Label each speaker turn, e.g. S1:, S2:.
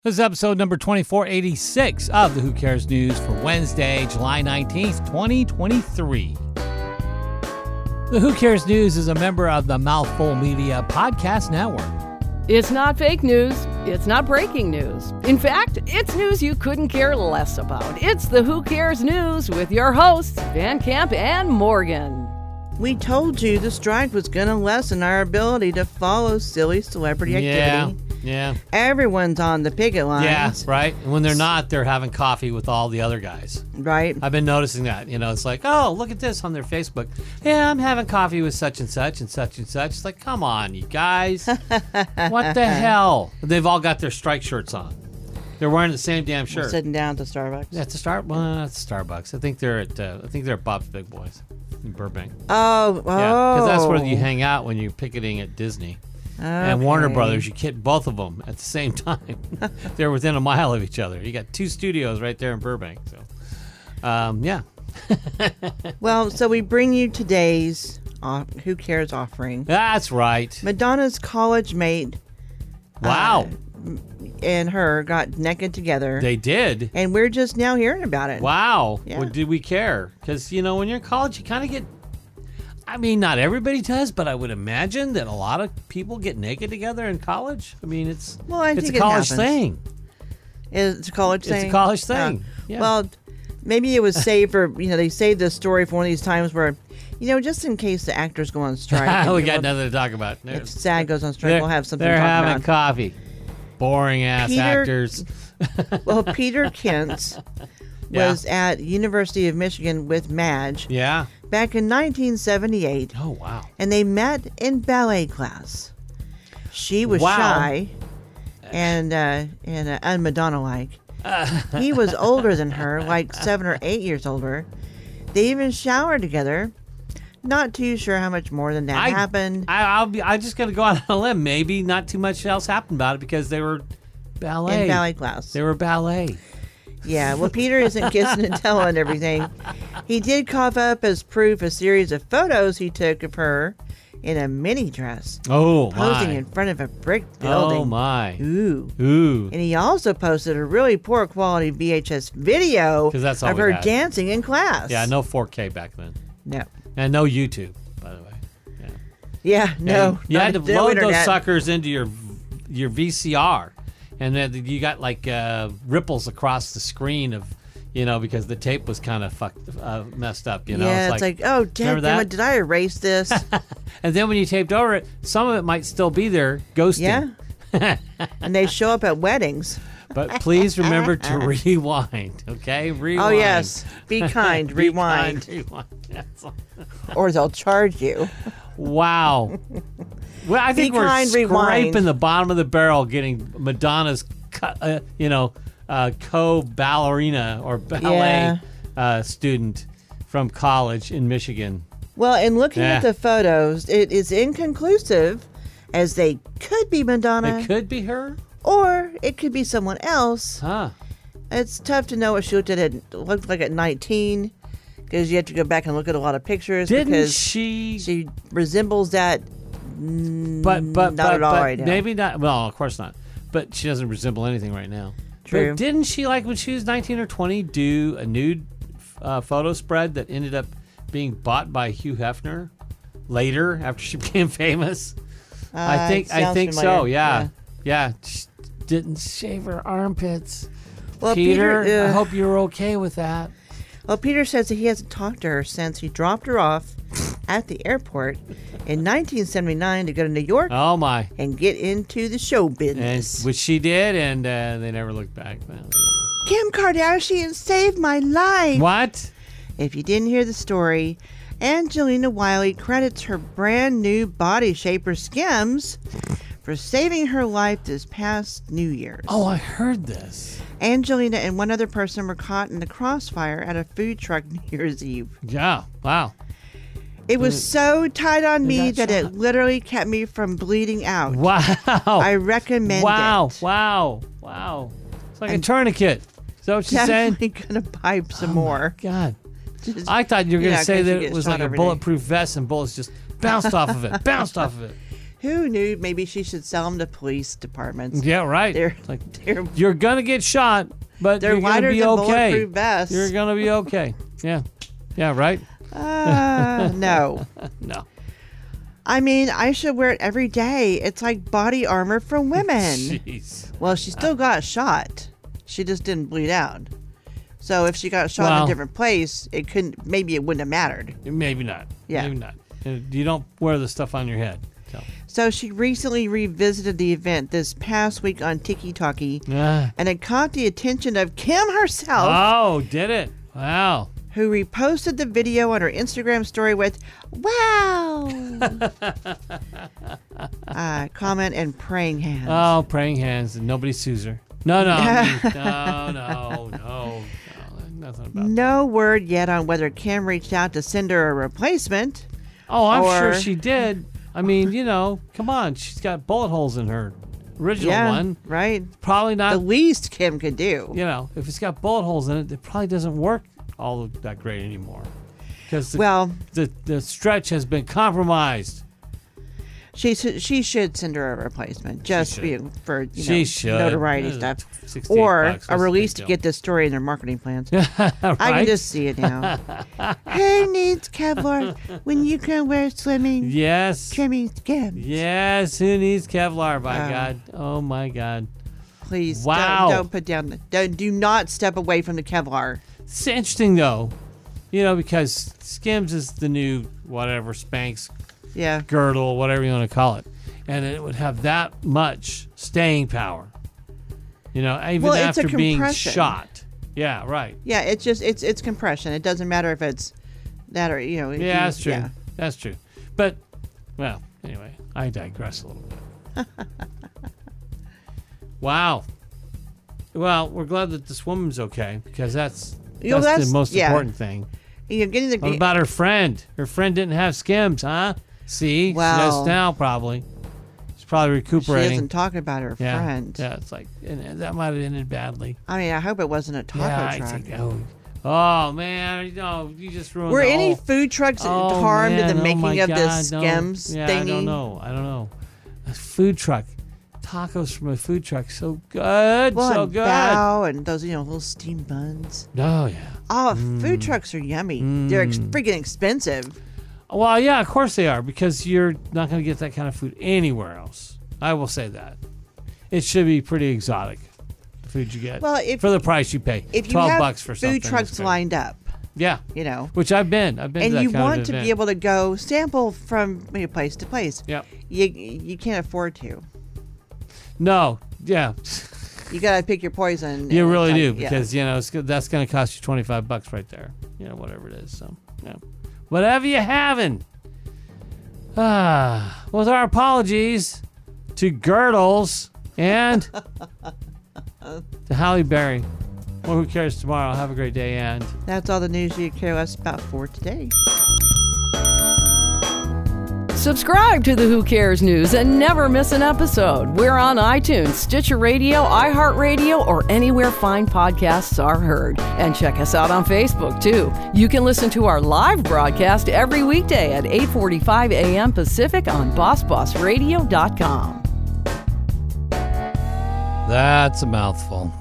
S1: This is episode number 2486 of the Who Cares News for Wednesday, July 19th, 2023. The Who Cares News is a member of the Mouthful Media Podcast Network.
S2: It's not fake news. It's not breaking news. In fact, it's news you couldn't care less about. It's the Who Cares News with your hosts, Van Camp and Morgan.
S3: We told you the strike was going to lessen our ability to follow silly celebrity activity.
S1: Yeah.
S3: Everyone's on the picket lines.
S1: Yeah, right. And when they're not, they're having coffee with all the other guys.
S3: Right.
S1: I've been noticing that. You know, it's like, oh, look at this on their Facebook. Yeah, I'm having coffee with such and such and such and such. It's like, come on, you guys. What the hell? They've all got their strike shirts on. They're wearing the same damn shirt.
S3: We're sitting down at the Starbucks.
S1: Yeah, it's Starbucks. I think they're at Bob's Big Boys in Burbank.
S3: Oh.
S1: Yeah, because that's where you hang out when you're picketing at Disney.
S3: Okay.
S1: And Warner Brothers, you get both of them at the same time. They're within a mile of each other. You got two studios right there in Burbank. So, yeah.
S3: Well, so we bring you today's Who Cares offering.
S1: That's right.
S3: Madonna's college mate.
S1: Wow.
S3: And her got naked together.
S1: They did.
S3: And we're just now hearing about it.
S1: Wow.
S3: Yeah.
S1: Well, did we care? Because, you know, when you're in college, you kind of get... I mean, not everybody does, but I would imagine that a lot of people get naked together in college. I mean, it's
S3: I
S1: a
S3: think
S1: college
S3: it happens.
S1: thing.
S3: It's a college thing?
S1: It's a college thing. Yeah.
S3: Well, maybe it was saved for, they saved this story for one of these times where, just in case the actors go on strike.
S1: We got nothing to talk about.
S3: If SAG goes on strike, we'll have something to
S1: They're
S3: talk
S1: having
S3: about.
S1: coffee. Boring ass actors.
S3: Well, Peter Kentz was at University of Michigan with Madge.
S1: Yeah.
S3: Back in 1978.
S1: Oh, wow.
S3: And they met in ballet class. She was shy and un-Madonna-like. He was older than her, like 7 or 8 years older. They even showered together. Not too sure how much more than that happened.
S1: I just got to go out on a limb. Maybe not too much else happened about it because they were ballet.
S3: In ballet class.
S1: They were ballet.
S3: Yeah, well, Peter isn't kissing and telling and everything. He did cough up as proof a series of photos he took of her in a mini dress.
S1: Oh, my.
S3: Posing in front of a brick building.
S1: Oh, my.
S3: Ooh.
S1: And
S3: he also posted a really poor quality VHS video
S1: that's all
S3: of
S1: we
S3: her
S1: had.
S3: dancing in class.
S1: Yeah, no 4K back then.
S3: No.
S1: And no YouTube, by the way.
S3: Yeah, no.
S1: And you had to
S3: no
S1: load
S3: internet.
S1: those suckers into your VCR. And then you got like ripples across the screen of, because the tape was kind of messed up,
S3: Yeah, it's like, oh, damn, did I erase this?
S1: And then when you taped over it, some of it might still be there, ghosting.
S3: Yeah. And they show up at weddings.
S1: But please remember to rewind, okay? Rewind.
S3: Oh, yes. Be kind. Rewind.
S1: Rewind. Yes.
S3: Or they'll charge you.
S1: Wow. Well, I think we're scraping
S3: rewind.
S1: the bottom of the barrel getting Madonna's, co-ballerina or ballet student from college in Michigan.
S3: Well, in looking at the photos, it is inconclusive as they could be Madonna.
S1: It could be her?
S3: Or it could be someone else.
S1: Huh.
S3: It's tough to know what she looked like at 19 because you have to go back and look at a lot of pictures.
S1: Didn't she
S3: resembles that.
S1: But
S3: not at all right now.
S1: Maybe not. Well, of course not. But she doesn't resemble anything right now.
S3: True.
S1: But didn't she, like when she was 19 or 20, do a nude photo spread that ended up being bought by Hugh Hefner later after she became famous? I think
S3: familiar.
S1: so. Yeah. She didn't shave her armpits.
S3: Well,
S1: Peter, I hope you're okay with that.
S3: Well, Peter says that he hasn't talked to her since he dropped her off at the airport in 1979 to go to New York.
S1: Oh, my.
S3: And get into the show business.
S1: And which she did, and they never looked back.
S3: Kim Kardashian saved my life.
S1: What?
S3: If you didn't hear the story, Angelina Wiley credits her brand new body shaper Skims for saving her life this past New Year's.
S1: Oh, I heard this.
S3: Angelina and one other person were caught in the crossfire at a food truck New Year's Eve.
S1: Yeah, wow.
S3: It was so tight on me that it literally kept me from bleeding out.
S1: Wow.
S3: I recommend it.
S1: Wow. It's like a tourniquet. Is that what she's saying?
S3: Definitely going to buy some more.
S1: God. I thought you were going to say that it was like a bulletproof vest and bullets just bounced off of it.
S3: Who knew? Maybe she should sell them to police departments.
S1: Yeah, right.
S3: They're
S1: You're gonna get shot, but
S3: they're
S1: you're gonna
S3: lighter
S1: be
S3: than
S1: okay.
S3: bulletproof vests.
S1: You're gonna be okay. Yeah, right.
S3: No.
S1: No.
S3: I mean, I should wear it every day. It's like body armor for women.
S1: Jeez.
S3: Well, she still got shot. She just didn't bleed out. So if she got shot in a different place, maybe it wouldn't have mattered.
S1: Maybe not.
S3: Yeah.
S1: Maybe not. You don't wear the stuff on your head.
S3: So she recently revisited the event this past week on TikTok, and it caught the attention of Kim herself.
S1: Oh, did it? Wow.
S3: Who reposted the video on her Instagram story with, wow, comment and praying hands.
S1: Oh, praying hands. And nobody sues her. No. Nothing about
S3: No word yet on whether Kim reached out to send her a replacement.
S1: Oh, I'm sure she did. I mean, come on. She's got bullet holes in her original one.
S3: Right.
S1: Probably not.
S3: The least Kim could do.
S1: If it's got bullet holes in it, it probably doesn't work all that great anymore. Because the stretch has been compromised.
S3: She should send her a replacement just for notoriety stuff, or a release to get this story in their marketing plans.
S1: Right?
S3: I can just see it now. Who needs Kevlar when you can wear swimming?
S1: Yes.
S3: Trimming skims.
S1: Yes. Who needs Kevlar? By God. Oh my God.
S3: Please.
S1: Wow.
S3: Don't put down. Do not step away from the Kevlar.
S1: It's interesting though, because Skims is the new whatever Spanx.
S3: Yeah.
S1: Girdle, whatever you want to call it, and it would have that much staying power. Even after being shot. Yeah, right.
S3: Yeah, it's just it's compression. It doesn't matter if it's that or
S1: Yeah, that's true. Yeah. That's true. But anyway, I digress a little bit. Wow. Well, we're glad that this woman's okay because that's the most important thing.
S3: Getting
S1: what about her friend? Her friend didn't have Skims, huh? See, she does now probably. She's probably recuperating.
S3: She isn't talking about her friend.
S1: Yeah, it's like that might have ended badly.
S3: I mean, I hope it wasn't a taco truck.
S1: Oh man, you just ruined.
S3: Were any food trucks harmed in the making of this Skims thingy?
S1: I don't know. A food truck, tacos from a food truck, so good, so good.
S3: Bao and those little steam buns.
S1: Oh yeah.
S3: Oh, food trucks are yummy. They're freaking expensive.
S1: Well, yeah, of course they are, because you're not going to get that kind of food anywhere else. I will say that. It should be pretty exotic, the food you get.
S3: Well,
S1: for the price you pay.
S3: If you
S1: $12
S3: have
S1: for something.
S3: Food trucks lined up.
S1: Yeah.
S3: Which
S1: I've been to that kind of event.
S3: And you want to be able to go sample from place to place.
S1: Yep.
S3: You can't afford to.
S1: No. Yeah.
S3: You got to pick your poison.
S1: You really do, because that's going to cost you $25 right there. Whatever it is. So, yeah. Whatever you having. With our apologies to Girdles and to Halle Berry. Well, who cares tomorrow? Have a great day, and
S3: that's all the news you care less about for today.
S2: Subscribe to the Who Cares News and never miss an episode. We're on iTunes, Stitcher Radio, iHeartRadio, or anywhere fine podcasts are heard. And check us out on Facebook, too. You can listen to our live broadcast every weekday at 8:45 a.m. Pacific on BossBossRadio.com.
S1: That's a mouthful.